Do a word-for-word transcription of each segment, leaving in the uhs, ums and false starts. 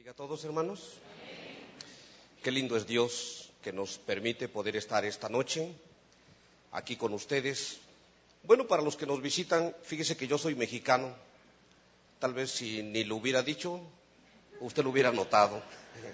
Bendiga a todos, hermanos. Qué lindo es Dios que nos permite poder estar esta noche aquí con ustedes. Bueno, para los que nos visitan, fíjese que yo soy mexicano. Tal vez si ni lo hubiera dicho, usted lo hubiera notado.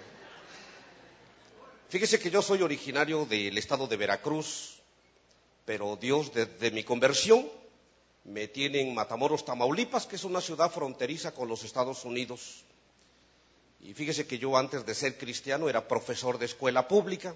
Fíjese que yo soy originario del estado de Veracruz, pero Dios desde mi conversión me tiene en Matamoros, Tamaulipas, que es una ciudad fronteriza con los Estados Unidos. Y fíjese que yo antes de ser cristiano era profesor de escuela pública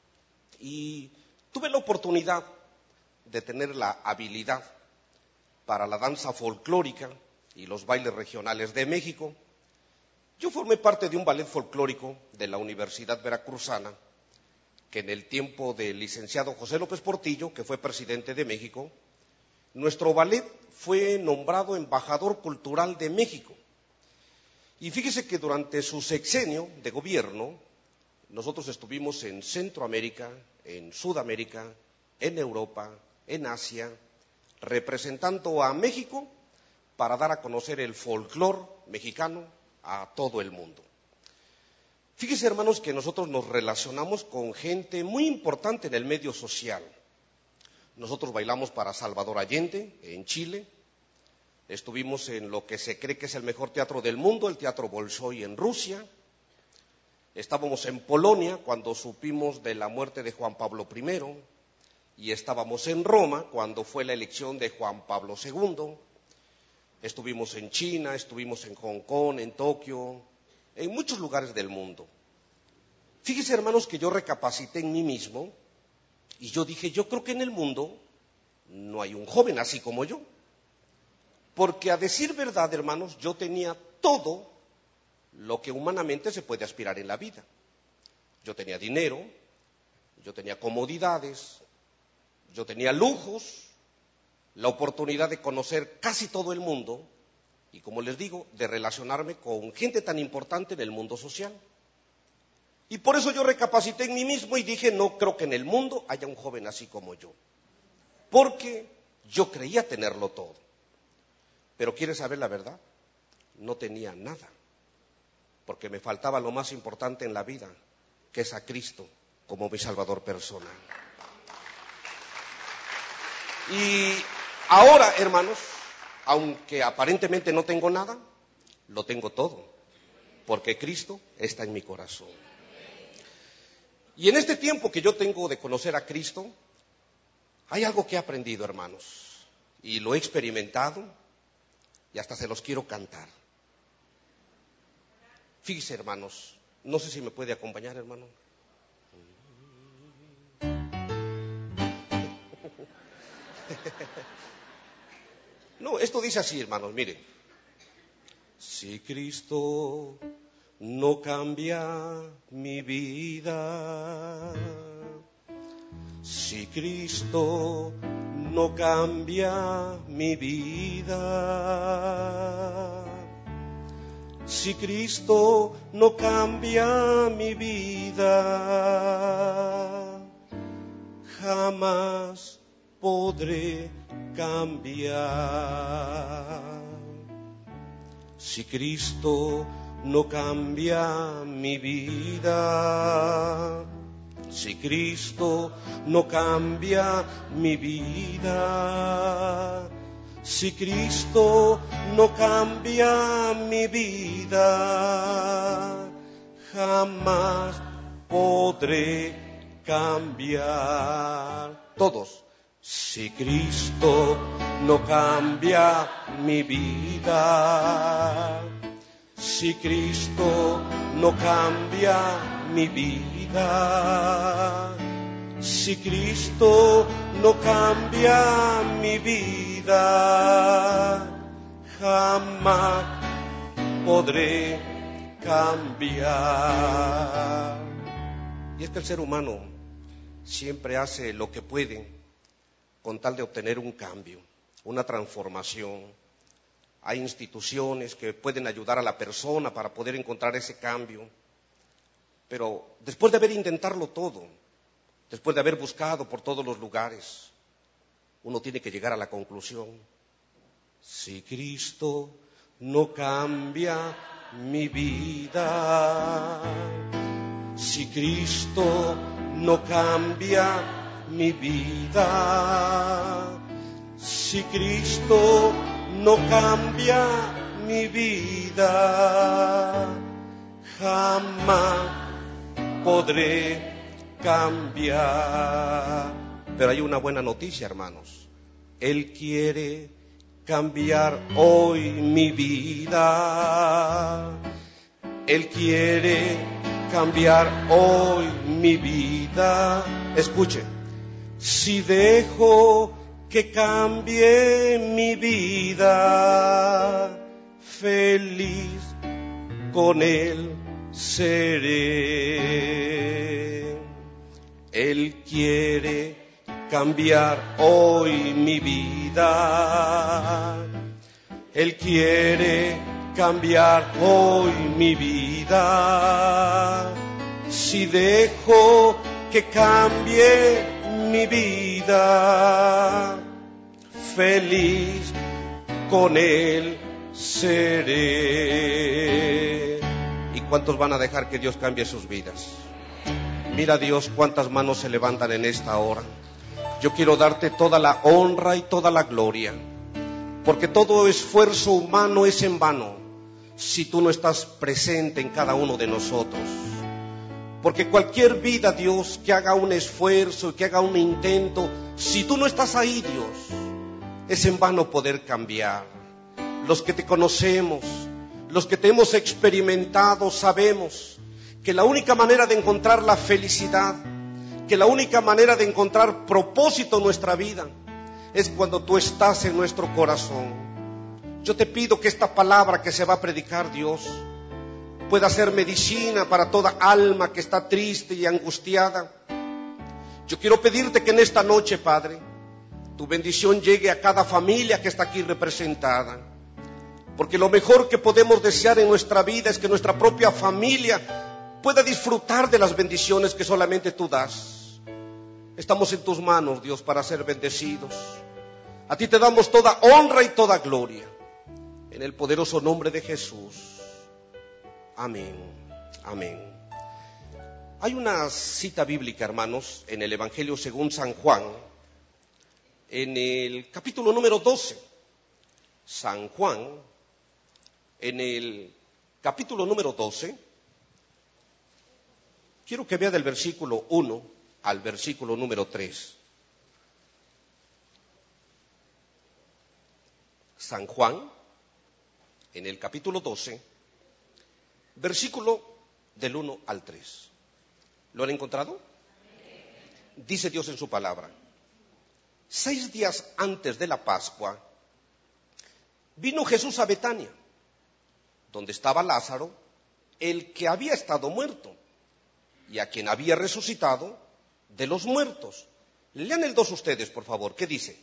y tuve la oportunidad de tener la habilidad para la danza folclórica y los bailes regionales de México. Yo formé parte de un ballet folclórico de la Universidad Veracruzana, que en el tiempo del licenciado José López Portillo, que fue presidente de México, nuestro ballet fue nombrado embajador cultural de México. Y fíjese que durante su sexenio de gobierno, nosotros estuvimos en Centroamérica, en Sudamérica, en Europa, en Asia, representando a México para dar a conocer el folclor mexicano a todo el mundo. Fíjese, hermanos, que nosotros nos relacionamos con gente muy importante en el medio social. Nosotros bailamos para Salvador Allende, en Chile. Estuvimos en lo que se cree que es el mejor teatro del mundo, el Teatro Bolshoi en Rusia. Estábamos en Polonia cuando supimos de la muerte de Juan Pablo primero. Y estábamos en Roma cuando fue la elección de Juan Pablo segundo. Estuvimos en China, estuvimos en Hong Kong, en Tokio, en muchos lugares del mundo. Fíjese, hermanos, que yo recapacité en mí mismo y yo dije, yo creo que en el mundo no hay un joven así como yo. Porque a decir verdad, hermanos, yo tenía todo lo que humanamente se puede aspirar en la vida. Yo tenía dinero, yo tenía comodidades, yo tenía lujos, la oportunidad de conocer casi todo el mundo y, como les digo, de relacionarme con gente tan importante en el mundo social. Y por eso yo recapacité en mí mismo y dije, no creo que en el mundo haya un joven así como yo. Porque yo creía tenerlo todo. Pero ¿quiere saber la verdad? No tenía nada, porque me faltaba lo más importante en la vida, que es a Cristo como mi Salvador personal. Y ahora, hermanos, aunque aparentemente no tengo nada, lo tengo todo, porque Cristo está en mi corazón. Y en este tiempo que yo tengo de conocer a Cristo, hay algo que he aprendido, hermanos, y lo he experimentado, y hasta se los quiero cantar. Fíjese, hermanos, no sé si me puede acompañar, hermano. No, esto dice así, hermanos, miren. Si Cristo no cambia mi vida, si Cristo no cambia mi vida, si Cristo no cambia mi vida, jamás podré cambiar. Si Cristo no cambia mi vida, si Cristo no cambia mi vida, si Cristo no cambia mi vida, jamás podré cambiar. Todos. Si Cristo no cambia mi vida, si Cristo no cambia mi vida, si Cristo no cambia mi vida, jamás podré cambiar. Y es que el ser humano siempre hace lo que puede con tal de obtener un cambio, una transformación. Hay instituciones que pueden ayudar a la persona para poder encontrar ese cambio. Pero después de haber intentado todo, después de haber buscado por todos los lugares, uno tiene que llegar a la conclusión: si Cristo no cambia mi vida. Si Cristo no cambia mi vida, si Cristo no cambia mi vida, jamás podré cambiar. Pero hay una buena noticia, hermanos. Él quiere cambiar hoy mi vida. Él quiere cambiar hoy mi vida. Escuche, si dejo que cambie mi vida, feliz con Él seré. Él quiere cambiar hoy mi vida. Él quiere cambiar hoy mi vida. Si dejo que cambie mi vida, feliz con Él seré. ¿Y cuántos van a dejar que Dios cambie sus vidas? Mira, Dios, cuántas manos se levantan en esta hora. Yo quiero darte toda la honra y toda la gloria, porque todo esfuerzo humano es en vano si tú no estás presente en cada uno de nosotros. Porque cualquier vida, Dios, que haga un esfuerzo, que haga un intento, si tú no estás ahí, Dios, es en vano poder cambiar. Los que te conocemos, los que te hemos experimentado, sabemos que la única manera de encontrar la felicidad, que la única manera de encontrar propósito en nuestra vida, es cuando tú estás en nuestro corazón. Yo te pido que esta palabra que se va a predicar, Dios, pueda ser medicina para toda alma que está triste y angustiada. Yo quiero pedirte que en esta noche, Padre, tu bendición llegue a cada familia que está aquí representada, porque lo mejor que podemos desear en nuestra vida es que nuestra propia familia pueda disfrutar de las bendiciones que solamente tú das. Estamos en tus manos, Dios, para ser bendecidos. A ti te damos toda honra y toda gloria, en el poderoso nombre de Jesús. Amén, amén. Hay una cita bíblica, hermanos, en el Evangelio según San Juan, en el capítulo número doce. San Juan, en el capítulo número doce, quiero que vea del versículo uno al versículo número tres. San Juan, en el capítulo doce, versículo del uno al tres. ¿Lo han encontrado? Dice Dios en su palabra: seis días antes de la Pascua, vino Jesús a Betania, donde estaba Lázaro, el que había estado muerto, y a quien había resucitado de los muertos. Lean el dos ustedes, por favor. ¿Qué dice?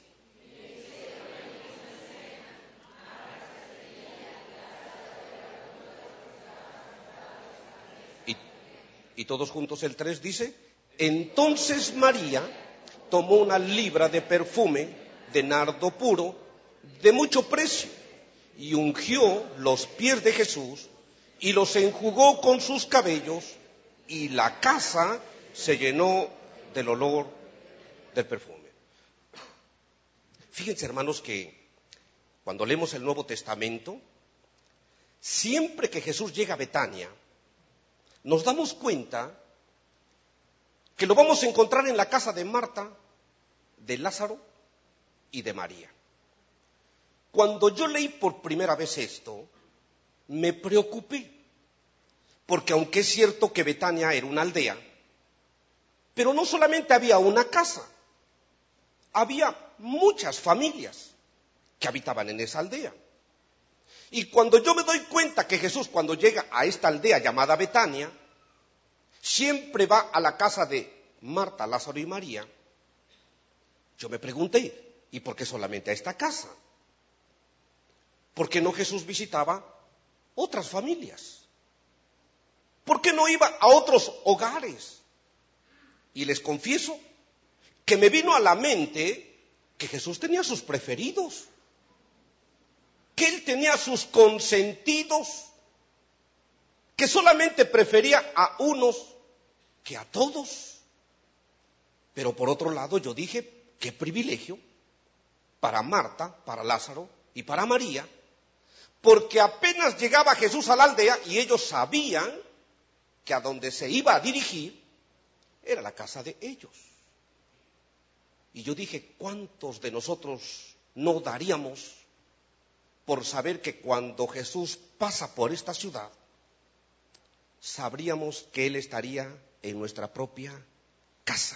Y, y todos juntos el tres dice: entonces María tomó una libra de perfume de nardo puro, de mucho precio, y ungió los pies de Jesús, y los enjugó con sus cabellos, y la casa se llenó del olor del perfume. Fíjense, hermanos, que cuando leemos el Nuevo Testamento, siempre que Jesús llega a Betania, nos damos cuenta que lo vamos a encontrar en la casa de Marta, de Lázaro y de María. Cuando yo leí por primera vez esto, me preocupé, porque aunque es cierto que Betania era una aldea, pero no solamente había una casa, había muchas familias que habitaban en esa aldea. Y cuando yo me doy cuenta que Jesús, cuando llega a esta aldea llamada Betania, siempre va a la casa de Marta, Lázaro y María, yo me pregunté, ¿y por qué solamente a esta casa? ¿Por qué no Jesús visitaba otras familias? ¿Por qué no iba a otros hogares? Y les confieso que me vino a la mente que Jesús tenía sus preferidos, que Él tenía sus consentidos, que solamente prefería a unos que a todos. Pero por otro lado yo dije, qué privilegio para Marta, para Lázaro y para María, porque apenas llegaba Jesús a la aldea y ellos sabían que a donde se iba a dirigir era la casa de ellos. Y yo dije, ¿cuántos de nosotros no daríamos por saber que cuando Jesús pasa por esta ciudad, sabríamos que Él estaría en nuestra propia casa?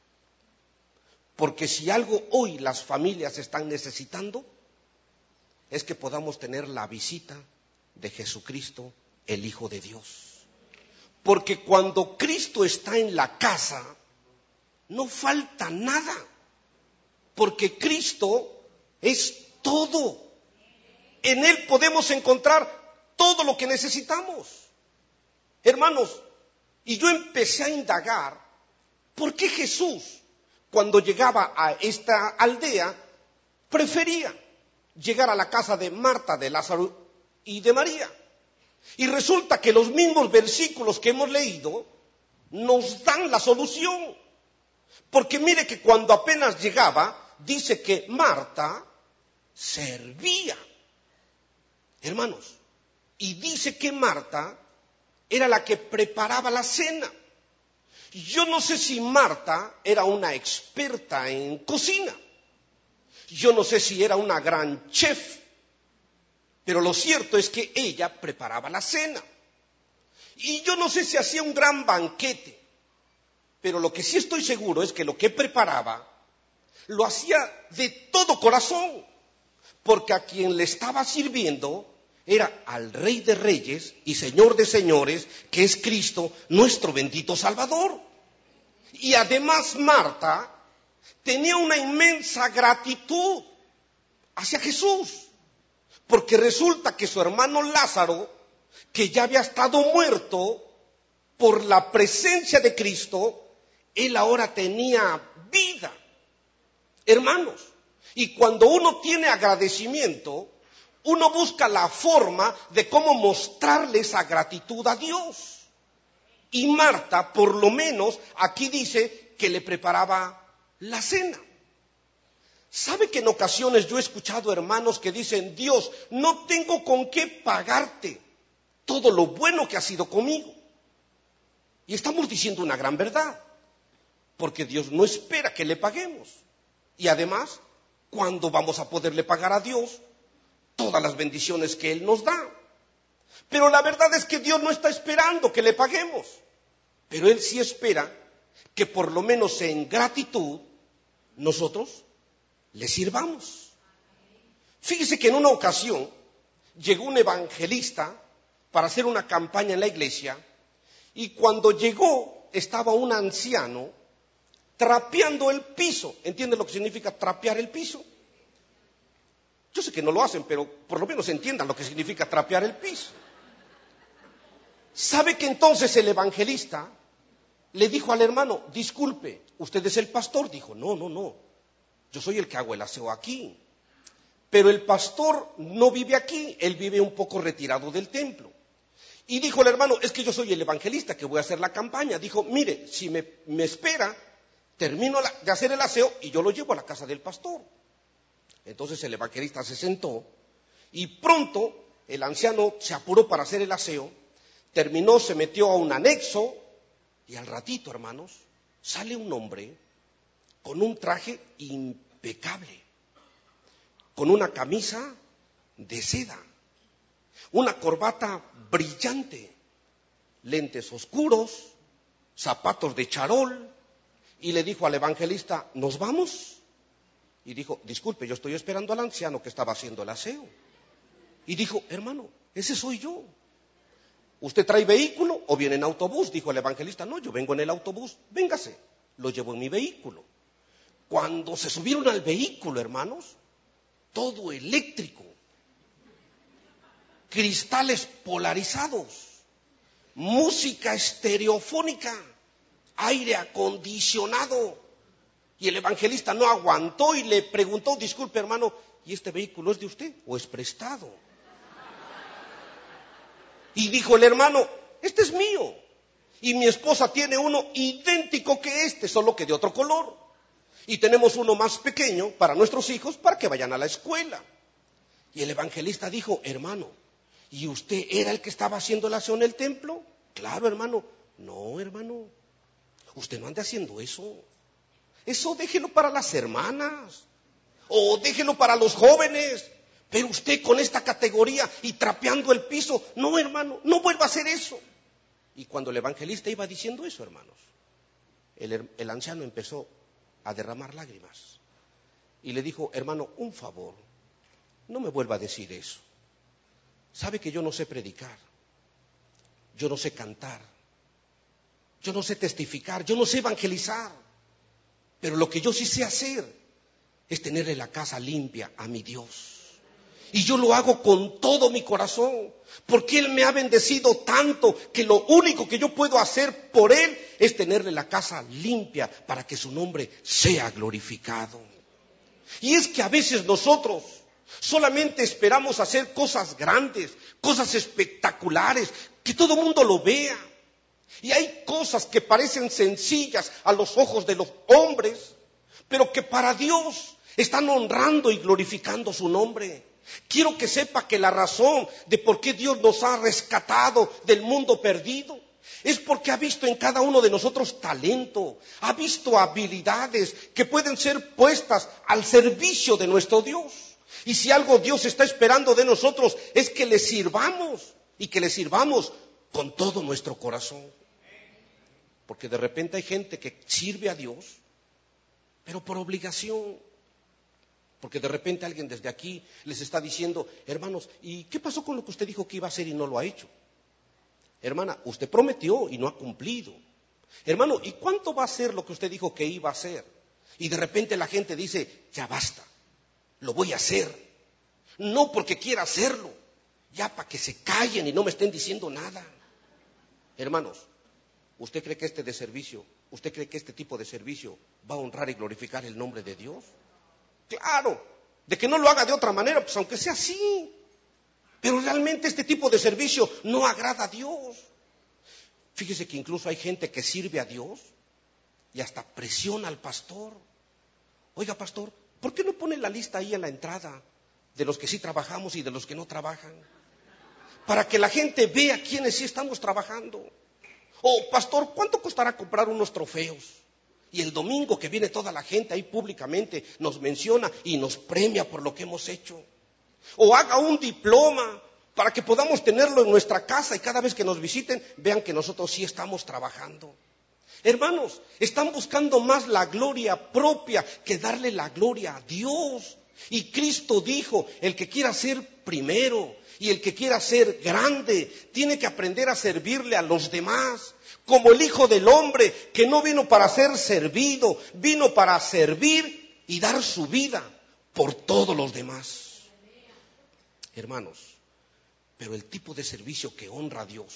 Porque si algo hoy las familias están necesitando, es que podamos tener la visita de Jesucristo, el Hijo de Dios. Porque cuando Cristo está en la casa, no falta nada. Porque Cristo es todo. En Él podemos encontrar todo lo que necesitamos. Hermanos, y yo empecé a indagar, ¿por qué Jesús, cuando llegaba a esta aldea, prefería llegar a la casa de Marta, de Lázaro y de María? Y resulta que los mismos versículos que hemos leído nos dan la solución. Porque mire que cuando apenas llegaba, dice que Marta servía. Hermanos, y dice que Marta era la que preparaba la cena. Yo no sé si Marta era una experta en cocina. Yo no sé si era una gran chef. Pero lo cierto es que ella preparaba la cena. Y yo no sé si hacía un gran banquete. Pero lo que sí estoy seguro es que lo que preparaba lo hacía de todo corazón. Porque a quien le estaba sirviendo era al Rey de Reyes y Señor de Señores, que es Cristo, nuestro bendito Salvador. Y además Marta tenía una inmensa gratitud hacia Jesús. Porque resulta que su hermano Lázaro, que ya había estado muerto, por la presencia de Cristo, él ahora tenía vida. Hermanos, y cuando uno tiene agradecimiento, uno busca la forma de cómo mostrarle esa gratitud a Dios. Y Marta, por lo menos, aquí dice que le preparaba la cena. ¿Sabe que en ocasiones yo he escuchado hermanos que dicen, Dios, no tengo con qué pagarte todo lo bueno que ha sido conmigo? Y estamos diciendo una gran verdad, porque Dios no espera que le paguemos. Y además, ¿cuándo vamos a poderle pagar a Dios todas las bendiciones que Él nos da? Pero la verdad es que Dios no está esperando que le paguemos, pero Él sí espera que por lo menos en gratitud nosotros le sirvamos. Fíjese que en una ocasión llegó un evangelista para hacer una campaña en la iglesia y cuando llegó estaba un anciano trapeando el piso. ¿Entienden lo que significa trapear el piso? Yo sé que no lo hacen, pero por lo menos entiendan lo que significa trapear el piso. ¿Sabe que entonces el evangelista le dijo al hermano, disculpe, ¿usted es el pastor? Dijo, no, no, no, yo soy el que hago el aseo aquí. Pero el pastor no vive aquí, él vive un poco retirado del templo. Y dijo el hermano, es que yo soy el evangelista que voy a hacer la campaña. Dijo, mire, si me, me espera, termino la, de hacer el aseo y yo lo llevo a la casa del pastor. Entonces el evangelista se sentó y pronto el anciano se apuró para hacer el aseo, terminó, se metió a un anexo y al ratito, hermanos, sale un hombre con un traje impecable, con una camisa de seda, una corbata brillante, lentes oscuros, zapatos de charol, y le dijo al evangelista, ¿nos vamos? Y dijo, disculpe, yo estoy esperando al anciano que estaba haciendo el aseo. Y dijo, hermano, ese soy yo. ¿Usted trae vehículo o viene en autobús? Dijo el evangelista, no, yo vengo en el autobús, véngase, lo llevo en mi vehículo. Cuando se subieron al vehículo, hermanos, todo eléctrico, cristales polarizados, música estereofónica, aire acondicionado. Y el evangelista no aguantó y le preguntó, disculpe hermano, ¿y este vehículo es de usted o es prestado? Y dijo el hermano, este es mío. Y mi esposa tiene uno idéntico que este, solo que de otro color. Y tenemos uno más pequeño para nuestros hijos para que vayan a la escuela. Y el evangelista dijo, hermano, ¿y usted era el que estaba haciendo la acción en el templo? Claro, hermano. No, hermano, usted no ande haciendo eso. Eso déjelo para las hermanas. O déjelo para los jóvenes. Pero usted con esta categoría y trapeando el piso, no, hermano, no vuelva a hacer eso. Y cuando el evangelista iba diciendo eso, hermanos, el, el anciano empezó a derramar lágrimas. Y le dijo, hermano, un favor, no me vuelva a decir eso. Sabe que yo no sé predicar, yo no sé cantar, yo no sé testificar, yo no sé evangelizar. Pero lo que yo sí sé hacer es tenerle la casa limpia a mi Dios. Y yo lo hago con todo mi corazón, porque Él me ha bendecido tanto que lo único que yo puedo hacer por Él es tenerle la casa limpia para que su nombre sea glorificado. Y es que a veces nosotros solamente esperamos hacer cosas grandes, cosas espectaculares, que todo el mundo lo vea. Y hay cosas que parecen sencillas a los ojos de los hombres, pero que para Dios están honrando y glorificando su nombre. Quiero que sepa que la razón de por qué Dios nos ha rescatado del mundo perdido es porque ha visto en cada uno de nosotros talento, ha visto habilidades que pueden ser puestas al servicio de nuestro Dios. Y si algo Dios está esperando de nosotros es que le sirvamos y que le sirvamos con todo nuestro corazón. Porque de repente hay gente que sirve a Dios, pero por obligación. Porque de repente alguien desde aquí les está diciendo, hermanos, ¿y qué pasó con lo que usted dijo que iba a hacer y no lo ha hecho? Hermana, usted prometió y no ha cumplido. Hermano, ¿y cuánto va a ser lo que usted dijo que iba a hacer? Y de repente la gente dice, ya basta, lo voy a hacer. No porque quiera hacerlo, ya para que se callen y no me estén diciendo nada. Hermanos, ¿usted cree que este de servicio, usted cree que este tipo de servicio va a honrar y glorificar el nombre de Dios? Claro, de que no lo haga de otra manera, pues aunque sea así. Pero realmente este tipo de servicio no agrada a Dios. Fíjese que incluso hay gente que sirve a Dios y hasta presiona al pastor. Oiga, pastor, ¿por qué no pone la lista ahí en la entrada de los que sí trabajamos y de los que no trabajan? Para que la gente vea quiénes sí estamos trabajando. O, pastor, ¿cuánto costará comprar unos trofeos? Y el domingo que viene toda la gente ahí públicamente nos menciona y nos premia por lo que hemos hecho. O haga un diploma para que podamos tenerlo en nuestra casa y cada vez que nos visiten vean que nosotros sí estamos trabajando. Hermanos, están buscando más la gloria propia que darle la gloria a Dios. Y Cristo dijo, el que quiera ser primero y el que quiera ser grande tiene que aprender a servirle a los demás. Como el Hijo del Hombre, que no vino para ser servido, vino para servir y dar su vida por todos los demás. Hermanos, pero el tipo de servicio que honra a Dios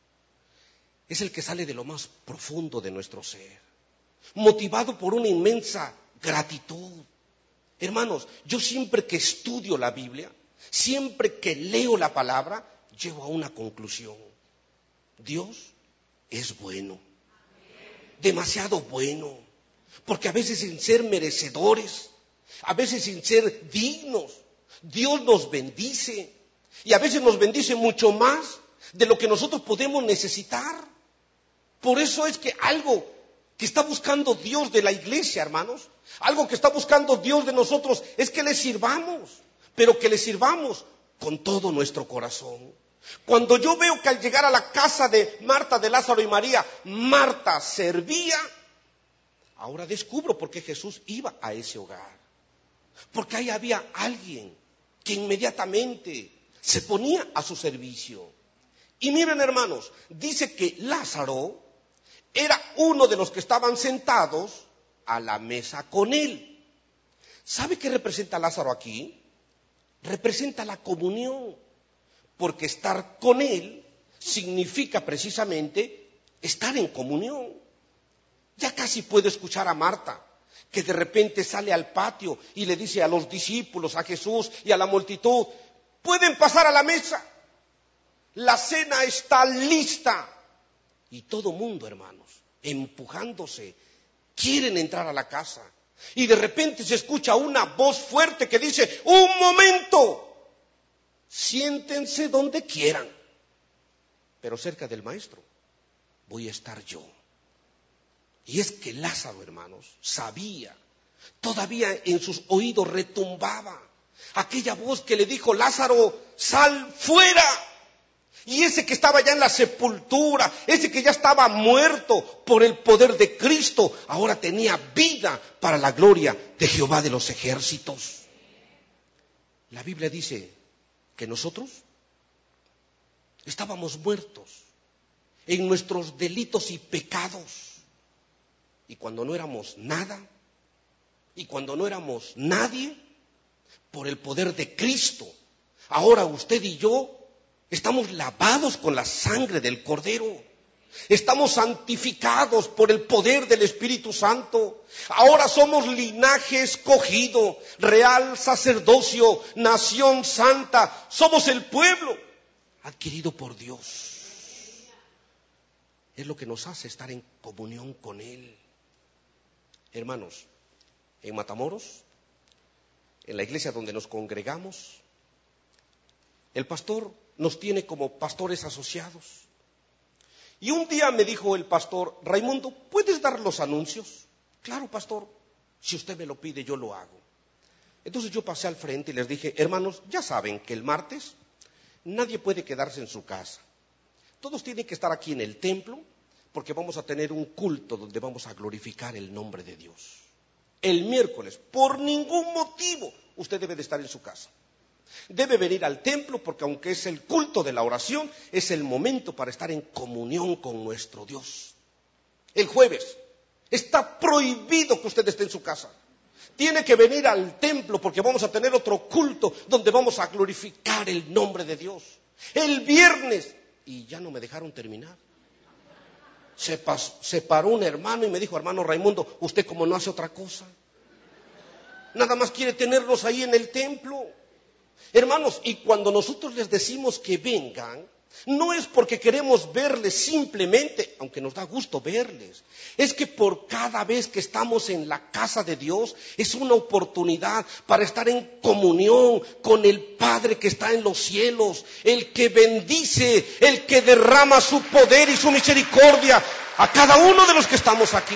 es el que sale de lo más profundo de nuestro ser, motivado por una inmensa gratitud. Hermanos, yo siempre que estudio la Biblia, siempre que leo la palabra, llego a una conclusión. Dios es bueno, demasiado bueno, porque a veces sin ser merecedores, a veces sin ser dignos, Dios nos bendice y a veces nos bendice mucho más de lo que nosotros podemos necesitar. Por eso es que algo que está buscando Dios de la iglesia, hermanos, algo que está buscando Dios de nosotros es que le sirvamos, pero que le sirvamos con todo nuestro corazón. Cuando yo veo que al llegar a la casa de Marta, de Lázaro y María, Marta servía, ahora descubro por qué Jesús iba a ese hogar. Porque ahí había alguien que inmediatamente se ponía a su servicio. Y miren, hermanos, dice que Lázaro era uno de los que estaban sentados a la mesa con él. ¿Sabe qué representa Lázaro aquí? Representa la comunión. Porque estar con Él significa precisamente estar en comunión. Ya casi puedo escuchar a Marta, que de repente sale al patio y le dice a los discípulos, a Jesús y a la multitud, ¿pueden pasar a la mesa? la cena está lista. Y todo mundo, hermanos, empujándose, quieren entrar a la casa. Y de repente se escucha una voz fuerte que dice, ¡un momento! Siéntense donde quieran, pero cerca del maestro voy a estar yo. Y es que Lázaro, hermanos, sabía, todavía en sus oídos retumbaba aquella voz que le dijo, Lázaro, sal fuera. Y ese que estaba ya en la sepultura, ese que ya estaba muerto por el poder de Cristo, ahora tenía vida para la gloria de Jehová de los ejércitos. La Biblia dice que nosotros estábamos muertos en nuestros delitos y pecados. Y cuando no éramos nada, y cuando no éramos nadie, por el poder de Cristo, ahora usted y yo estamos lavados con la sangre del Cordero. Estamos santificados por el poder del Espíritu Santo. Ahora somos linaje escogido, real sacerdocio, nación santa. Somos el pueblo adquirido por Dios. Es lo que nos hace estar en comunión con Él. Hermanos, en Matamoros, en la iglesia donde nos congregamos, el pastor nos tiene como pastores asociados. Y un día me dijo el pastor, Raimundo, ¿puedes dar los anuncios? Claro, pastor, si usted me lo pide, yo lo hago. Entonces yo pasé al frente y les dije, hermanos, ya saben que el martes nadie puede quedarse en su casa. Todos tienen que estar aquí en el templo, porque vamos a tener un culto donde vamos a glorificar el nombre de Dios. El miércoles, por ningún motivo, usted debe de estar en su casa. Debe venir al templo porque aunque es el culto de la oración, es el momento para estar en comunión con nuestro Dios. El jueves está prohibido que usted esté en su casa. Tiene que venir al templo porque vamos a tener otro culto donde vamos a glorificar el nombre de Dios. El viernes, y ya no me dejaron terminar, se, pas, se paró un hermano y me dijo, hermano Raimundo, usted como no hace otra cosa, nada más quiere tenerlos ahí en el templo. Hermanos, y cuando nosotros les decimos que vengan, no es porque queremos verles simplemente, aunque nos da gusto verles, es que por cada vez que estamos en la casa de Dios, es una oportunidad para estar en comunión con el Padre que está en los cielos, el que bendice, el que derrama su poder y su misericordia a cada uno de los que estamos aquí.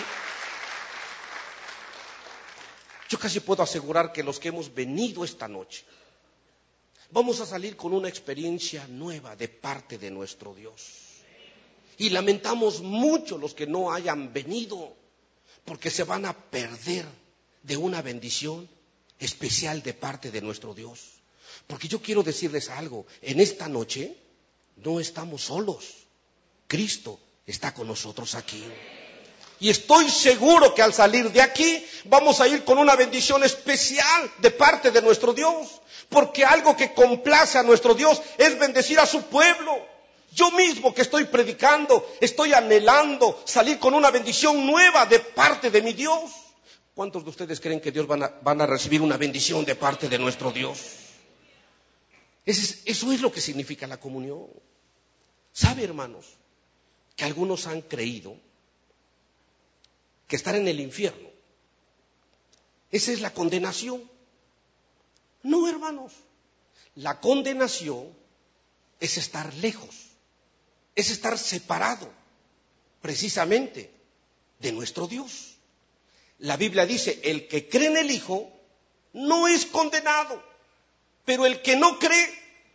Yo casi puedo asegurar que los que hemos venido esta noche, vamos a salir con una experiencia nueva de parte de nuestro Dios. Y lamentamos mucho los que no hayan venido, porque se van a perder de una bendición especial de parte de nuestro Dios. Porque yo quiero decirles algo, en esta noche no estamos solos. Cristo está con nosotros aquí. Y estoy seguro que al salir de aquí vamos a ir con una bendición especial de parte de nuestro Dios. Porque algo que complace a nuestro Dios es bendecir a su pueblo. Yo mismo que estoy predicando, estoy anhelando salir con una bendición nueva de parte de mi Dios. ¿Cuántos de ustedes creen que Dios van a, van a recibir una bendición de parte de nuestro Dios? Eso es, eso es lo que significa la comunión. ¿Sabe, hermanos, que algunos han creído que estar en el infierno, esa es la condenación? No, hermanos, la condenación es estar lejos, es estar separado precisamente de nuestro Dios. La Biblia dice, el que cree en el Hijo no es condenado, pero el que no cree,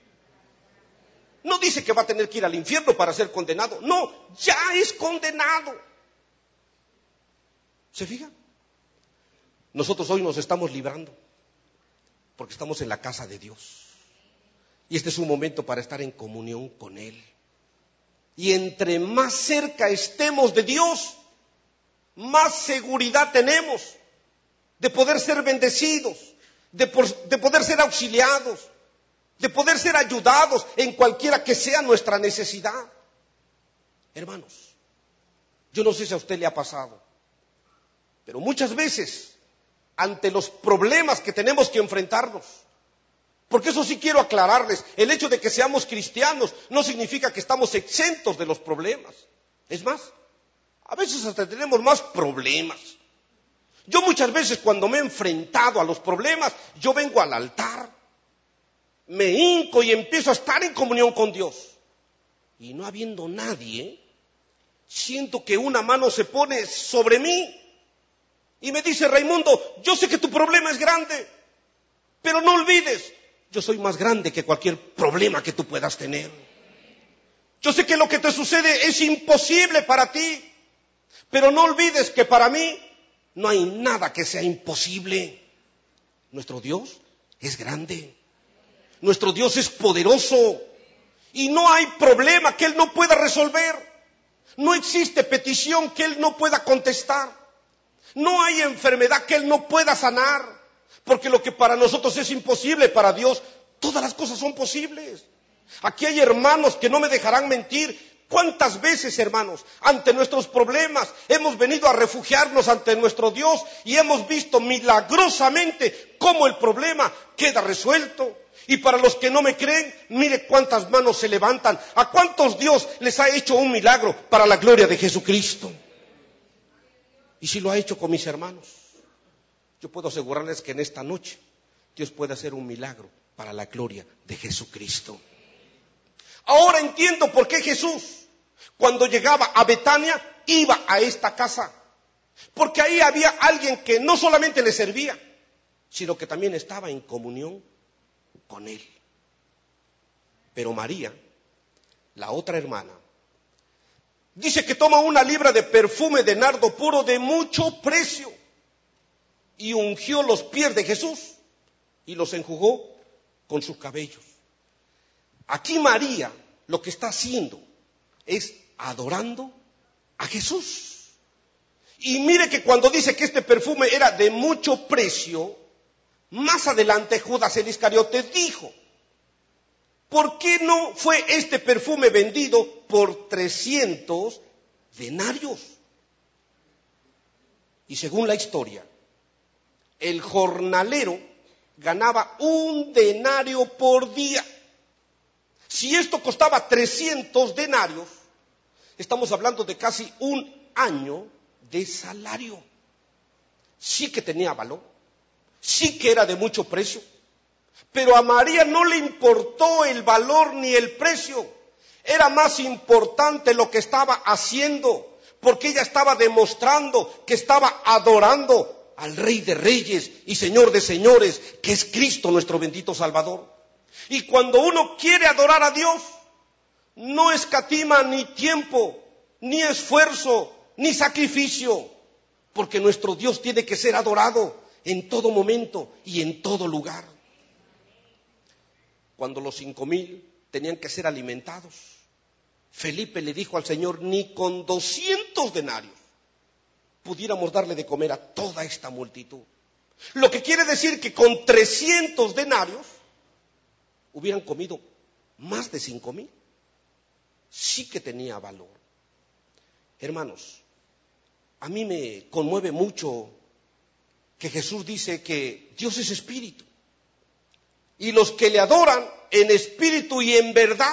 no dice que va a tener que ir al infierno para ser condenado, no, ya es condenado. ¿Se fija? Nosotros hoy nos estamos librando porque estamos en la casa de Dios. Y este es un momento para estar en comunión con Él. Y entre más cerca estemos de Dios, más seguridad tenemos de poder ser bendecidos, de, por, de poder ser auxiliados, de poder ser ayudados en cualquiera que sea nuestra necesidad. Hermanos, yo no sé si a usted le ha pasado, pero muchas veces, ante los problemas que tenemos que enfrentarnos, Porque eso sí quiero aclararles, el hecho de que seamos cristianos no significa que estamos exentos de los problemas. Es más, a veces hasta tenemos más problemas. Yo muchas veces cuando me he enfrentado a los problemas, yo vengo al altar, me hinco y empiezo a estar en comunión con Dios. Y no habiendo nadie, siento que una mano se pone sobre mí y me dice: Raimundo, yo sé que tu problema es grande, pero no olvides, yo soy más grande que cualquier problema que tú puedas tener. Yo sé que lo que te sucede es imposible para ti, pero no olvides que para mí no hay nada que sea imposible. Nuestro Dios es grande. Nuestro Dios es poderoso. Y no hay problema que Él no pueda resolver. No existe petición que Él no pueda contestar. No hay enfermedad que Él no pueda sanar. Porque lo que para nosotros es imposible, para Dios, todas las cosas son posibles. Aquí hay hermanos que no me dejarán mentir. ¿Cuántas veces, hermanos, ante nuestros problemas hemos venido a refugiarnos ante nuestro Dios y hemos visto milagrosamente cómo el problema queda resuelto? Y para los que no me creen, mire cuántas manos se levantan. ¿A cuántos Dios les ha hecho un milagro para la gloria de Jesucristo? Y si lo ha hecho con mis hermanos, yo puedo asegurarles que en esta noche Dios puede hacer un milagro para la gloria de Jesucristo. Ahora entiendo por qué Jesús, cuando llegaba a Betania, iba a esta casa. Porque ahí había alguien que no solamente le servía, sino que también estaba en comunión con él. Pero María, la otra hermana, dice que toma una libra de perfume de nardo puro de mucho precio y ungió los pies de Jesús y los enjugó con sus cabellos. Aquí María lo que está haciendo es adorando a Jesús. Y mire que cuando dice que este perfume era de mucho precio, más adelante Judas el Iscariote dijo: ¿por qué no fue este perfume vendido por trescientos denarios? Y según la historia, el jornalero ganaba un denario por día. Si esto costaba trescientos denarios, estamos hablando de casi un año de salario. Sí que tenía valor, sí que era de mucho precio, pero a María no le importó el valor ni el precio. Era más importante lo que estaba haciendo, porque ella estaba demostrando que estaba adorando al Rey de Reyes y Señor de Señores, que es Cristo nuestro bendito Salvador. Y cuando uno quiere adorar a Dios, no escatima ni tiempo, ni esfuerzo, ni sacrificio, porque nuestro Dios tiene que ser adorado en todo momento y en todo lugar. Cuando los cinco mil tenían que ser alimentados, Felipe le dijo al Señor: ni con doscientos denarios pudiéramos darle de comer a toda esta multitud. Lo que quiere decir que con trescientos denarios hubieran comido más de cinco mil. Sí que tenía valor. Hermanos, a mí me conmueve mucho que Jesús dice que Dios es espíritu, y los que le adoran en espíritu y en verdad.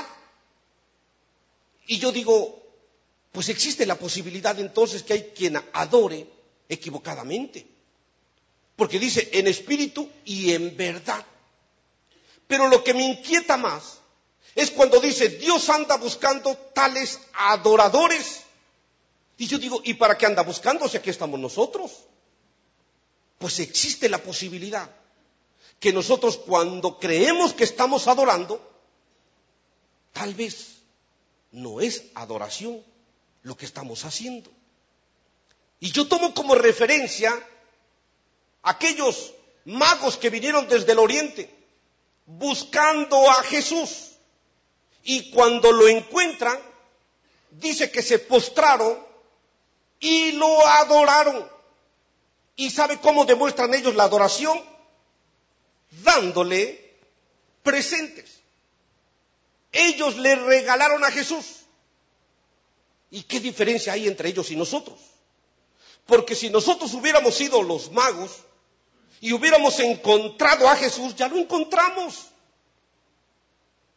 Y yo digo, pues existe la posibilidad entonces que hay quien adore equivocadamente, porque dice en espíritu y en verdad. Pero lo que me inquieta más es cuando dice Dios anda buscando tales adoradores. Y yo digo, ¿y para qué anda buscando si aquí estamos nosotros? Pues existe la posibilidad que nosotros, cuando creemos que estamos adorando, tal vez no es adoración lo que estamos haciendo. Y yo tomo como referencia aquellos magos que vinieron desde el oriente buscando a Jesús, y cuando lo encuentran, dice que se postraron y lo adoraron. ¿Y sabe cómo demuestran ellos la adoración? Dándole presentes. Ellos le regalaron a Jesús. ¿Y qué diferencia hay entre ellos y nosotros? Porque si nosotros hubiéramos sido los magos y hubiéramos encontrado a Jesús, ya lo encontramos.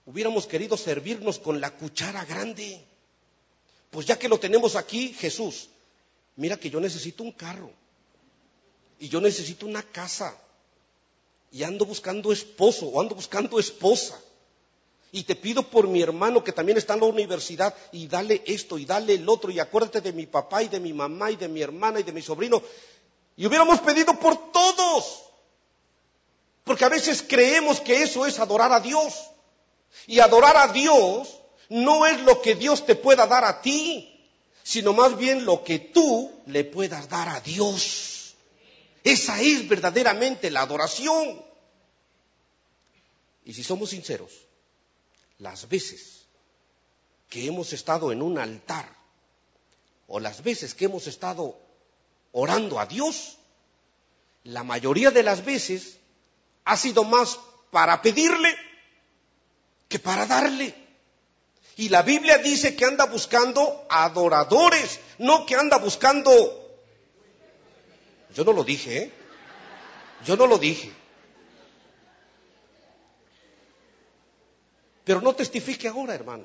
hubiéramos querido servirnos con la cuchara grande. Pues ya que lo tenemos aquí, Jesús, mira que yo necesito un carro, y yo necesito una casa, y ando buscando esposo, o ando buscando esposa, y te pido por mi hermano que también está en la universidad, y dale esto, y dale el otro, y acuérdate de mi papá, y de mi mamá, y de mi hermana, y de mi sobrino, y hubiéramos pedido por todos, porque a veces creemos que eso es adorar a Dios, y adorar a Dios no es lo que Dios te pueda dar a ti, sino más bien lo que tú le puedas dar a Dios. Esa es verdaderamente la adoración. Y si somos sinceros, las veces que hemos estado en un altar o las veces que hemos estado orando a Dios, la mayoría de las veces ha sido más para pedirle que para darle. Y la Biblia dice que anda buscando adoradores, no que anda buscando... Yo no lo dije, ¿eh? Yo no lo dije. Pero no testifique ahora, hermano.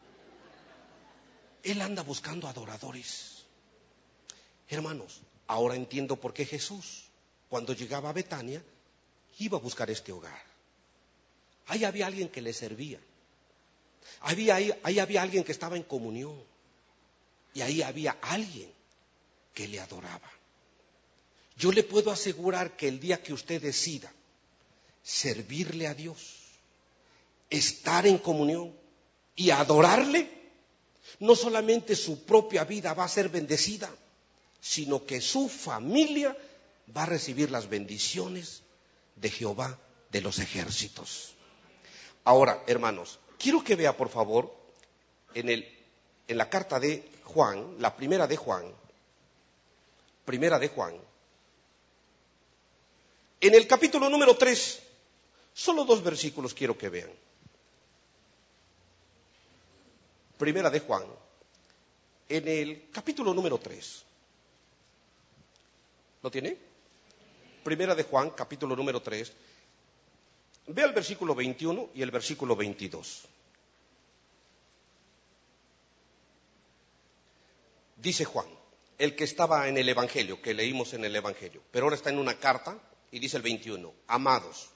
Él anda buscando adoradores. Hermanos, ahora entiendo por qué Jesús, cuando llegaba a Betania, iba a buscar este hogar. Ahí había alguien que le servía. Había, ahí, ahí había alguien que estaba en comunión. Y ahí había alguien que le adoraba. Yo le puedo asegurar que el día que usted decida servirle a Dios, estar en comunión y adorarle, no solamente su propia vida va a ser bendecida, sino que su familia va a recibir las bendiciones de Jehová de los ejércitos. Ahora, hermanos, quiero que vea, por favor, en, el, en la carta de Juan, la primera de Juan, primera de Juan, en el capítulo número tres, solo dos versículos quiero que vean. Primera de Juan, en el capítulo número tres. ¿Lo tiene? Primera de Juan, capítulo número tres. Vea el versículo veintiuno y el versículo veintidós. Dice Juan, el que estaba en el Evangelio, que leímos en el Evangelio, pero ahora está en una carta y dice el veintiuno, amados,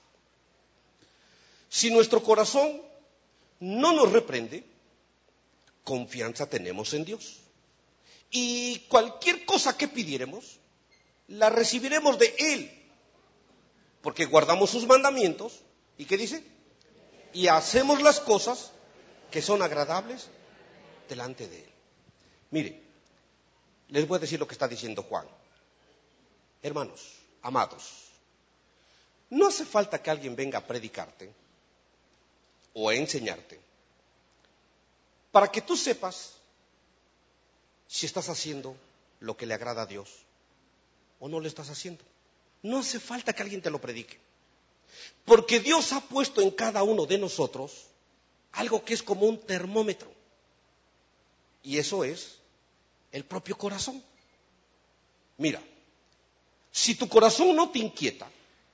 si nuestro corazón no nos reprende, confianza tenemos en Dios. Y cualquier cosa que pidiéremos, la recibiremos de Él, porque guardamos sus mandamientos. ¿Y qué dice? Y hacemos las cosas que son agradables delante de Él. Mire, les voy a decir lo que está diciendo Juan. Hermanos, amados, no hace falta que alguien venga a predicarte o a enseñarte para que tú sepas si estás haciendo lo que le agrada a Dios o no lo estás haciendo. No hace falta que alguien te lo predique. Porque Dios ha puesto en cada uno de nosotros algo que es como un termómetro. Y eso es el propio corazón. Mira, si tu corazón no te inquieta,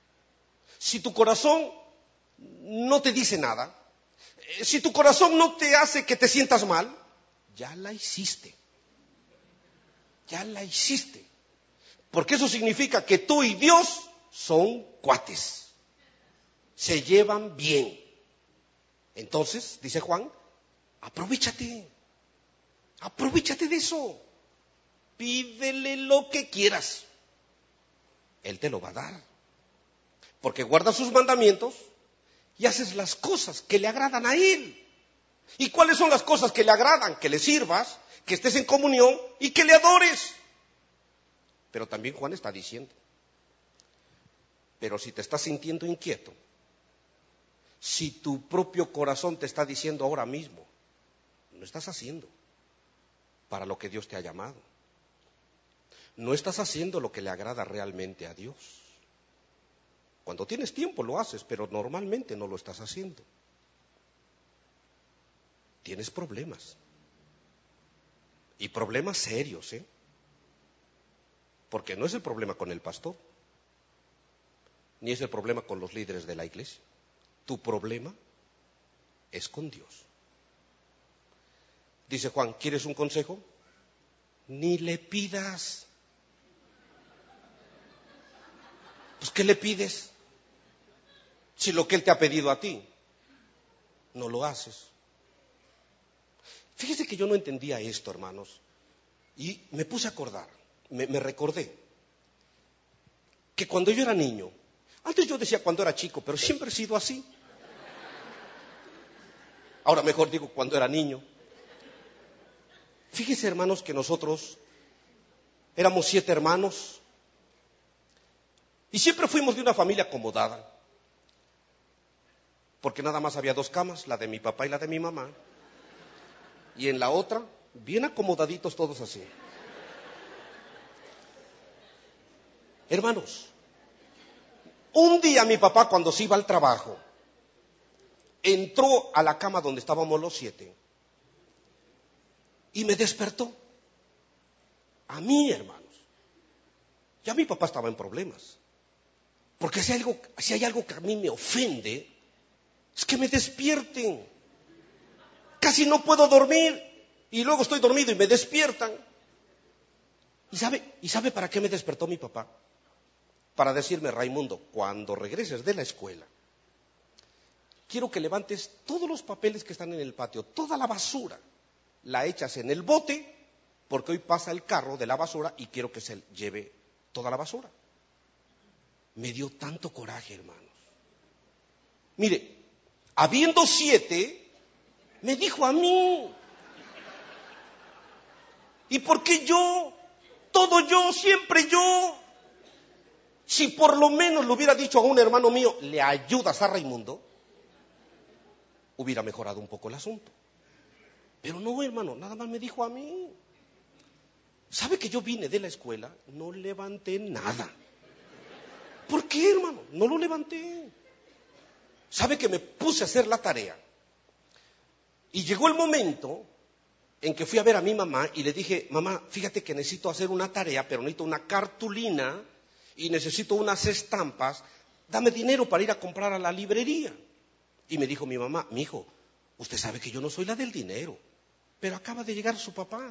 si tu corazón no te dice nada, si tu corazón no te hace que te sientas mal, ya la hiciste. Ya la hiciste. Porque eso significa que tú y Dios son cuates. Se llevan bien. Entonces, dice Juan, aprovéchate. Aprovéchate de eso. Pídele lo que quieras. Él te lo va a dar. Porque guardas sus mandamientos y haces las cosas que le agradan a Él. ¿Y cuáles son las cosas que le agradan? Que le sirvas, que estés en comunión y que le adores. Pero también Juan está diciendo, pero si te estás sintiendo inquieto, si tu propio corazón te está diciendo ahora mismo, no estás haciendo para lo que Dios te ha llamado. No estás haciendo lo que le agrada realmente a Dios. Cuando tienes tiempo lo haces, pero normalmente no lo estás haciendo. Tienes problemas. Y problemas serios, ¿eh? Porque no es el problema con el pastor, ni es el problema con los líderes de la iglesia. Tu problema es con Dios. Dice Juan, ¿quieres un consejo? Ni le pidas. Pues ¿qué le pides? Si lo que Él te ha pedido a ti, no lo haces. Fíjese que yo no entendía esto, hermanos, y me puse a acordar, me, me recordé, que cuando yo era niño, antes yo decía cuando era chico, pero siempre he sido así. Ahora mejor digo cuando era niño. Fíjese, hermanos, que nosotros éramos siete hermanos y siempre fuimos de una familia acomodada, porque nada más había dos camas, la de mi papá y la de mi mamá, y en la otra, bien acomodaditos todos así. Hermanos, un día mi papá, cuando se iba al trabajo, entró a la cama donde estábamos los siete y me despertó. A mí, hermanos. Ya mi papá estaba en problemas. Porque si hay algo, si hay algo que a mí me ofende, es que me despierten. Casi no puedo dormir y luego estoy dormido y me despiertan. ¿Y sabe, ¿Y sabe para qué me despertó mi papá? Para decirme, Raimundo, cuando regreses de la escuela, quiero que levantes todos los papeles que están en el patio, toda la basura, la echas en el bote, porque hoy pasa el carro de la basura y quiero que se lleve toda la basura. Me dio tanto coraje, hermanos. Mire, habiendo siete, me dijo a mí. ¿Y por qué yo? Todo yo, siempre yo. Si por lo menos le hubiera dicho a un hermano mío, ¿le ayudas a Raimundo?, hubiera mejorado un poco el asunto. Pero no, hermano, nada más me dijo a mí. ¿Sabe que yo vine de la escuela? No levanté nada. ¿Por qué, hermano? No lo levanté. ¿Sabe que me puse a hacer la tarea? Y llegó el momento en que fui a ver a mi mamá y le dije, mamá, fíjate que necesito hacer una tarea, pero necesito una cartulina y necesito unas estampas. Dame dinero para ir a comprar a la librería. Y me dijo mi mamá, mi hijo, usted sabe que yo no soy la del dinero, pero acaba de llegar su papá.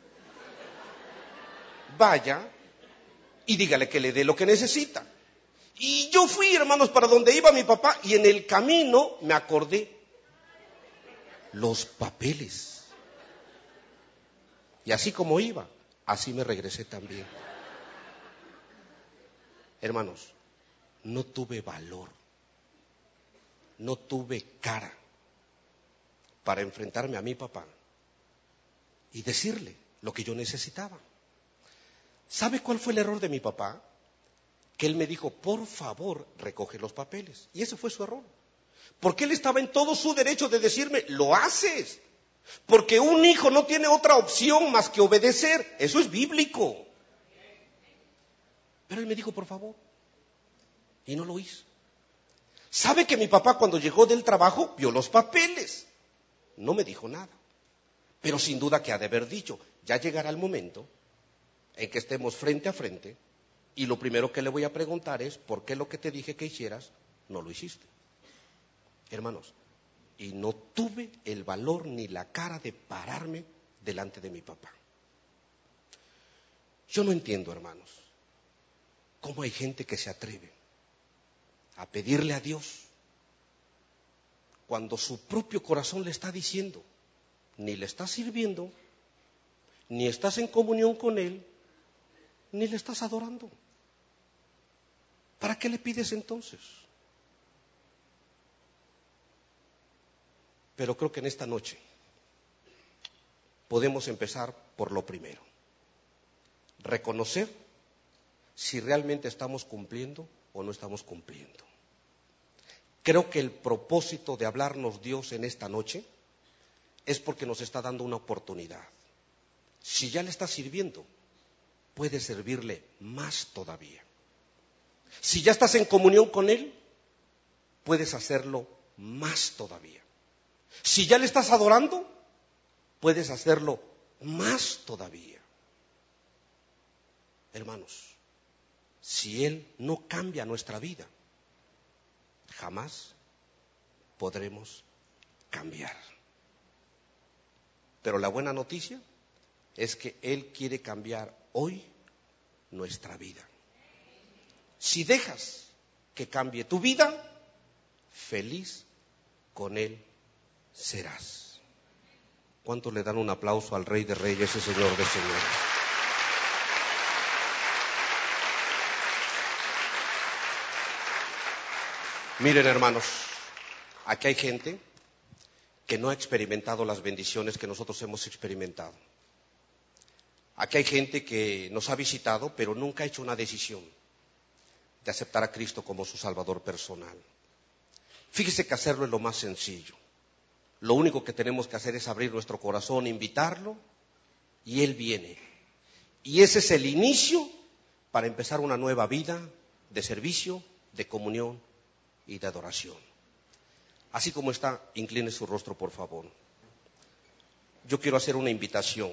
Vaya y dígale que le dé lo que necesita. Y yo fui, hermanos, para donde iba mi papá y en el camino me acordé los papeles. Y así como iba, así me regresé también. Hermanos, no tuve valor, no tuve cara para enfrentarme a mi papá y decirle lo que yo necesitaba. ¿Sabe cuál fue el error de mi papá? Que él me dijo, por favor, recoge los papeles. Y ese fue su error. Porque él estaba en todo su derecho de decirme, lo haces. Porque un hijo no tiene otra opción más que obedecer. Eso es bíblico. Pero él me dijo, por favor. Y no lo hizo. ¿Sabe que mi papá cuando llegó del trabajo vio los papeles? No me dijo nada. Pero sin duda que ha de haber dicho, ya llegará el momento en que estemos frente a frente y lo primero que le voy a preguntar es, ¿por qué lo que te dije que hicieras no lo hiciste? Hermanos, y no tuve el valor ni la cara de pararme delante de mi papá. Yo no entiendo, hermanos, cómo hay gente que se atreve a pedirle a Dios cuando su propio corazón le está diciendo, ni le estás sirviendo, ni estás en comunión con Él, ni le estás adorando. ¿Para qué le pides entonces? Pero creo que en esta noche podemos empezar por lo primero. Reconocer si realmente estamos cumpliendo o no estamos cumpliendo. Creo que el propósito de hablarnos Dios en esta noche es porque nos está dando una oportunidad. Si ya le estás sirviendo, puedes servirle más todavía. Si ya estás en comunión con Él, puedes hacerlo más todavía. Si ya le estás adorando, puedes hacerlo más todavía. Hermanos, si Él no cambia nuestra vida, jamás podremos cambiar. Pero la buena noticia es que Él quiere cambiar hoy nuestra vida. Si dejas que cambie tu vida, feliz con Él serás. ¿Cuántos le dan un aplauso al Rey de Reyes y Señor de Señores? Miren, hermanos, aquí hay gente que no ha experimentado las bendiciones que nosotros hemos experimentado. Aquí hay gente que nos ha visitado, pero nunca ha hecho una decisión de aceptar a Cristo como su Salvador personal. Fíjese que hacerlo es lo más sencillo. Lo único que tenemos que hacer es abrir nuestro corazón, invitarlo, y Él viene. Y ese es el inicio para empezar una nueva vida de servicio, de comunión y de adoración. Así como está, incline su rostro, por favor. Yo quiero hacer una invitación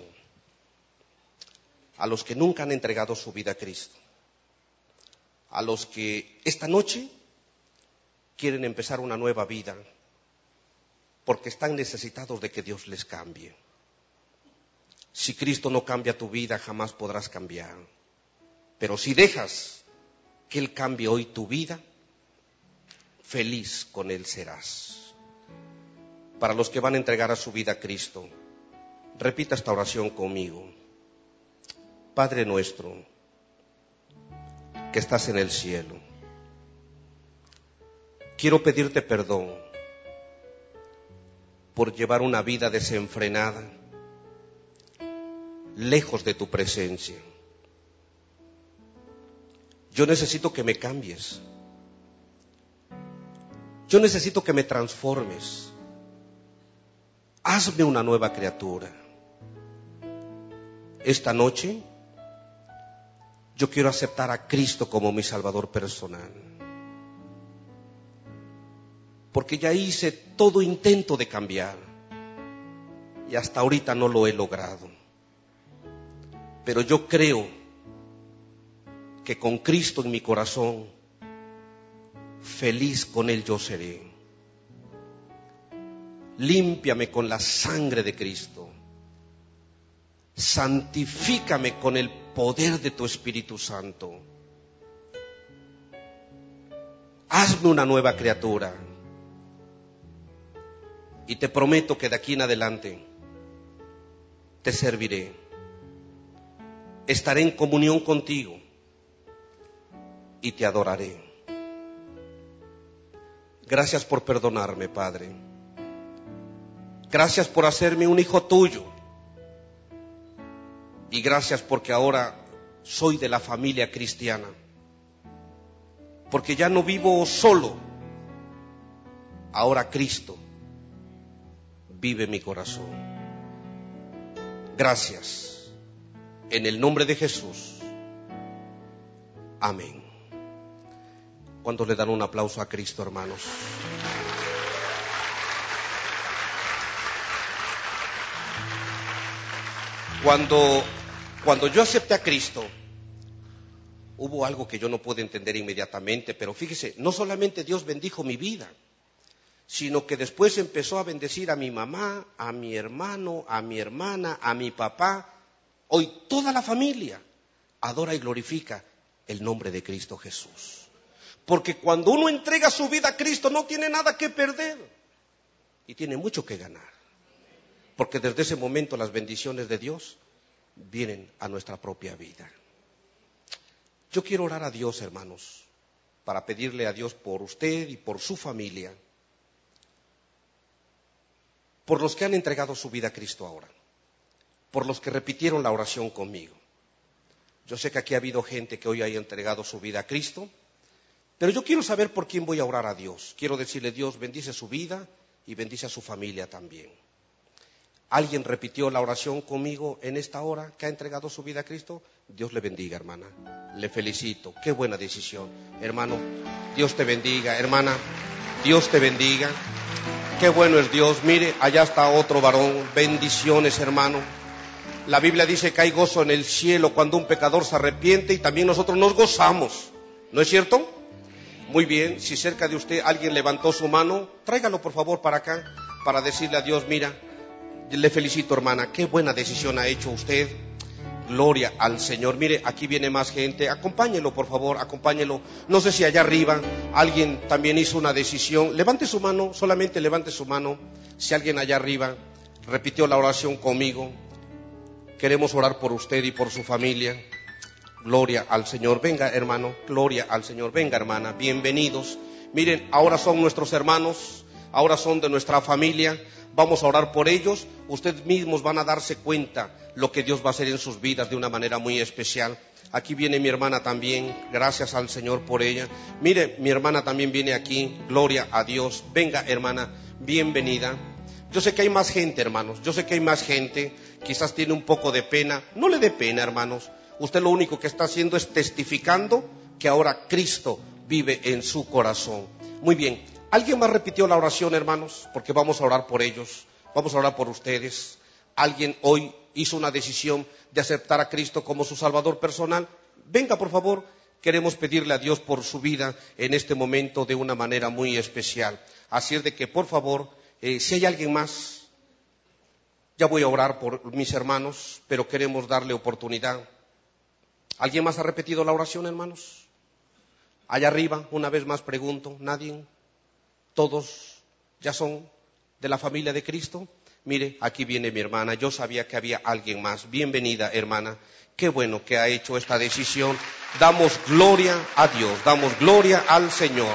a los que nunca han entregado su vida a Cristo, a los que esta noche quieren empezar una nueva vida, porque están necesitados de que Dios les cambie. Si Cristo no cambia tu vida, jamás podrás cambiar. Pero si dejas que Él cambie hoy tu vida, feliz con Él serás. Para los que van a entregar a su vida a Cristo, repita esta oración conmigo. Padre nuestro, que estás en el cielo, quiero pedirte perdón por llevar una vida desenfrenada, lejos de tu presencia. Yo necesito que me cambies. Yo necesito que me transformes. Hazme una nueva criatura. Esta noche yo quiero aceptar a Cristo como mi Salvador personal. Porque ya hice todo intento de cambiar y hasta ahorita no lo he logrado. Pero yo creo que con Cristo en mi corazón, feliz con Él yo seré. Límpiame con la sangre de Cristo. Santifícame con el poder de tu Espíritu Santo. Hazme una nueva criatura. Y te prometo que de aquí en adelante te serviré. Estaré en comunión contigo y te adoraré. Gracias por perdonarme, Padre. Gracias por hacerme un hijo tuyo. Y gracias porque ahora soy de la familia cristiana. Porque ya no vivo solo. Ahora Cristo vive en mi corazón. Gracias. En el nombre de Jesús. Amén. ¿Cuántos le dan un aplauso a Cristo, hermanos? Cuando, cuando yo acepté a Cristo, hubo algo que yo no pude entender inmediatamente, pero fíjese, no solamente Dios bendijo mi vida, sino que después empezó a bendecir a mi mamá, a mi hermano, a mi hermana, a mi papá. Hoy toda la familia adora y glorifica el nombre de Cristo Jesús. Porque cuando uno entrega su vida a Cristo no tiene nada que perder y tiene mucho que ganar. Porque desde ese momento las bendiciones de Dios vienen a nuestra propia vida. Yo quiero orar a Dios, hermanos, para pedirle a Dios por usted y por su familia, por los que han entregado su vida a Cristo ahora, por los que repitieron la oración conmigo. Yo sé que aquí ha habido gente que hoy haya entregado su vida a Cristo, pero yo quiero saber por quién voy a orar a Dios. Quiero decirle, Dios, bendice su vida y bendice a su familia también. ¿Alguien repitió la oración conmigo en esta hora que ha entregado su vida a Cristo? Dios le bendiga, hermana. Le felicito. Qué buena decisión. Hermano, Dios te bendiga. Hermana, Dios te bendiga. Qué bueno es Dios. Mire, allá está otro varón. Bendiciones, hermano. La Biblia dice que hay gozo en el cielo cuando un pecador se arrepiente y también nosotros nos gozamos. ¿No es cierto? Muy bien. Si cerca de usted alguien levantó su mano, tráigalo por favor para acá. para decirle a Dios, mira, le felicito, hermana, qué buena decisión ha hecho usted. Gloria al Señor. Mire, aquí viene más gente. Acompáñelo, por favor, acompáñelo. No sé si allá arriba alguien también hizo una decisión. Levante su mano, solamente levante su mano. Si alguien allá arriba repitió la oración conmigo, queremos orar por usted y por su familia. Gloria al Señor. Venga, hermano. Gloria al Señor. Venga, hermana. Bienvenidos. Miren, ahora son nuestros hermanos, ahora son de nuestra familia. Vamos a orar por ellos. Ustedes mismos van a darse cuenta lo que Dios va a hacer en sus vidas de una manera muy especial. Aquí viene mi hermana también. Gracias al Señor por ella. Mire, mi hermana también viene aquí. Gloria a Dios. Venga, hermana, bienvenida. Yo sé que hay más gente, hermanos. Yo sé que hay más gente. Quizás tiene un poco de pena. No le dé pena, hermanos. Usted lo único que está haciendo es testificando que ahora Cristo vive en su corazón. Muy bien. ¿Alguien más repitió la oración, hermanos? Porque vamos a orar por ellos, vamos a orar por ustedes. ¿Alguien hoy hizo una decisión de aceptar a Cristo como su Salvador personal? Venga, por favor, queremos pedirle a Dios por su vida en este momento de una manera muy especial. Así es de que, por favor, eh, si hay alguien más, ya voy a orar por mis hermanos, pero queremos darle oportunidad. ¿Alguien más ha repetido la oración, hermanos? Allá arriba, una vez más pregunto, ¿nadie? ¿Todos ya son de la familia de Cristo? Mire, aquí viene mi hermana. Yo sabía que había alguien más. Bienvenida, hermana. Qué bueno que ha hecho esta decisión. Damos gloria a Dios, damos gloria al Señor.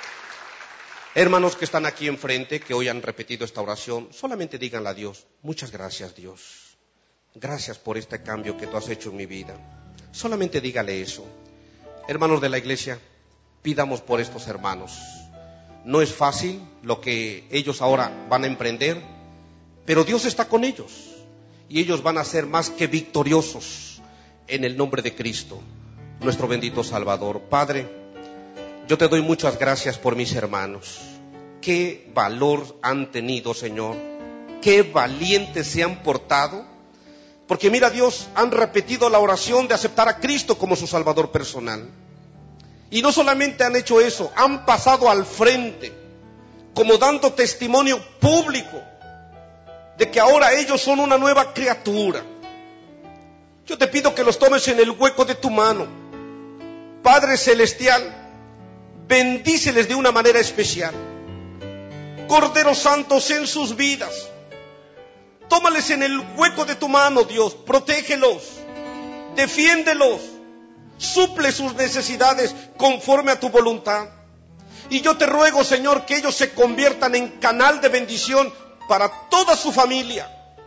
Hermanos que están aquí enfrente, que hoy han repetido esta oración, solamente díganle a Dios, muchas gracias, Dios. Gracias por este cambio que tú has hecho en mi vida. Solamente dígale eso. Hermanos de la iglesia, pidamos por estos hermanos. No es fácil lo que ellos ahora van a emprender, pero Dios está con ellos y ellos van a ser más que victoriosos en el nombre de Cristo, nuestro bendito Salvador. Padre, yo te doy muchas gracias por mis hermanos. Qué valor han tenido, Señor. Qué valientes se han portado. Porque mira, Dios, han repetido la oración de aceptar a Cristo como su Salvador personal. Y no solamente han hecho eso, han pasado al frente, como dando testimonio público de que ahora ellos son una nueva criatura. Yo te pido que los tomes en el hueco de tu mano. Padre Celestial, bendíceles de una manera especial. Cordero Santo, en sus vidas. Tómales en el hueco de tu mano, Dios. Protégelos, defiéndelos. Suple sus necesidades conforme a tu voluntad. Y yo te ruego, Señor, que ellos se conviertan en canal de bendición para toda su familia.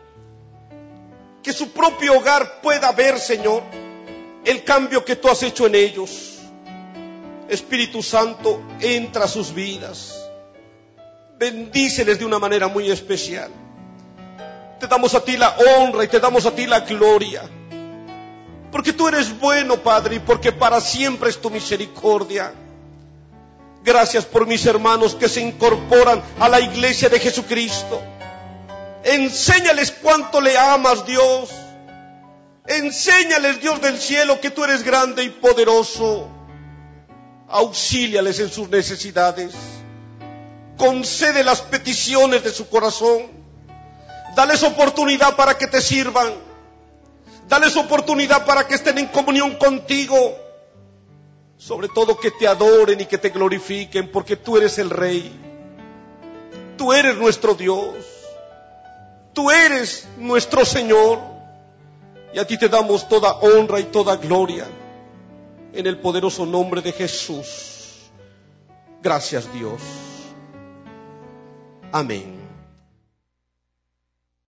Que su propio hogar pueda ver, Señor, el cambio que tú has hecho en ellos. Espíritu Santo, entra a sus vidas. Bendíceles de una manera muy especial. Te damos a ti la honra y te damos a ti la gloria. Porque tú eres bueno, Padre, y porque para siempre es tu misericordia. Gracias por mis hermanos que se incorporan a la iglesia de Jesucristo. Enséñales cuánto le amas, Dios. Enséñales, Dios del cielo, que tú eres grande y poderoso. Auxíliales en sus necesidades. Concede las peticiones de su corazón. Dales oportunidad para que te sirvan. Dales oportunidad para que estén en comunión contigo. Sobre todo que te adoren y que te glorifiquen, porque tú eres el Rey. Tú eres nuestro Dios. Tú eres nuestro Señor. Y a ti te damos toda honra y toda gloria. En el poderoso nombre de Jesús. Gracias, Dios. Amén.